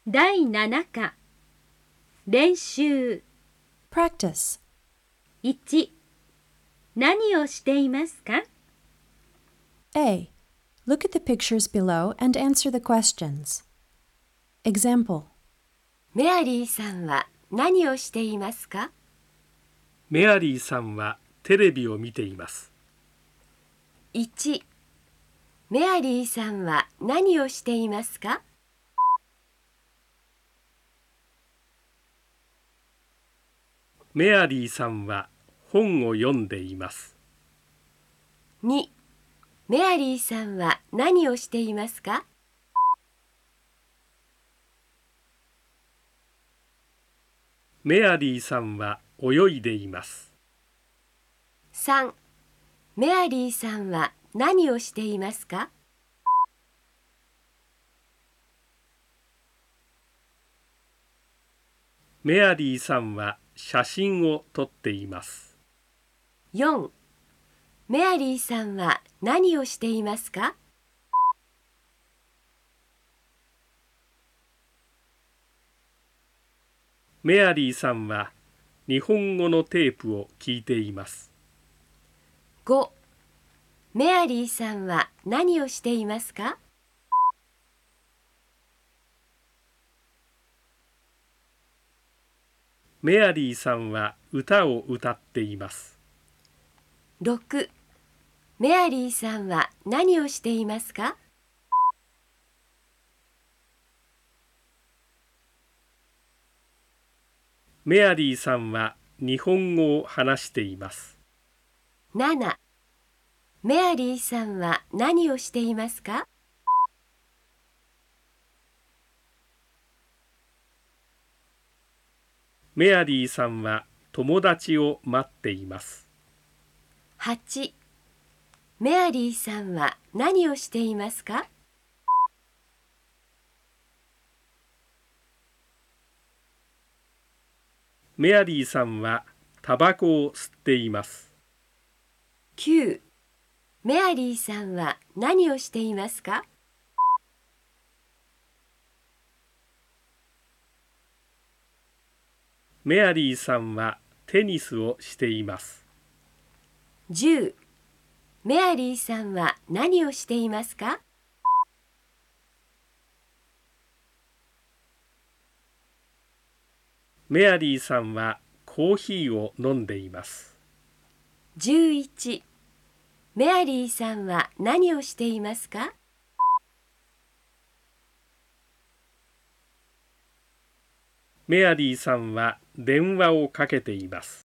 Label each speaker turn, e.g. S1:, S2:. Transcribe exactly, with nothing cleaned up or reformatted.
S1: だいなな課練習
S2: Practice.
S1: いち何をしていますか？
S2: A. Look at the pictures below and answer the questions. Example.
S3: メアリーさんは何をしていますか？
S4: メアリーさんはテレビを見ています。
S3: いちメアリーさんは何をしていますか？
S4: メアリーさんは本を読んでいます。
S3: にメアリーさんは何をしていますか？
S4: メアリーさんは泳いでいます。
S3: さんメアリーさんは何をしていますか？
S4: メアリーさんは写真を撮っています。
S3: よんメアリーさんは何をしていますか？
S4: メアリーさんは日本語のテープを聞いています。
S3: ごメアリーさんは何をしていますか？
S4: メアリーさんは歌を歌っています。
S3: ろくメアリーさんは何をしていますか？
S4: メアリーさんは日本語を話しています。
S3: ななメアリーさんは何をしていますか？
S4: メアリーさんは友達を待っています。
S3: はちメアリーさんは何をしていますか？
S4: メアリーさんはタバコを吸っています。
S3: きゅうメアリーさんは何をしていますか？
S4: メアリーさんはテニスをしています。
S3: じゅうメアリーさんは何をしていますか？
S4: メアリーさんはコーヒーを飲んでいます。
S3: じゅういちメアリーさんは何をしていますか？
S4: メアリーさんは電話をかけています。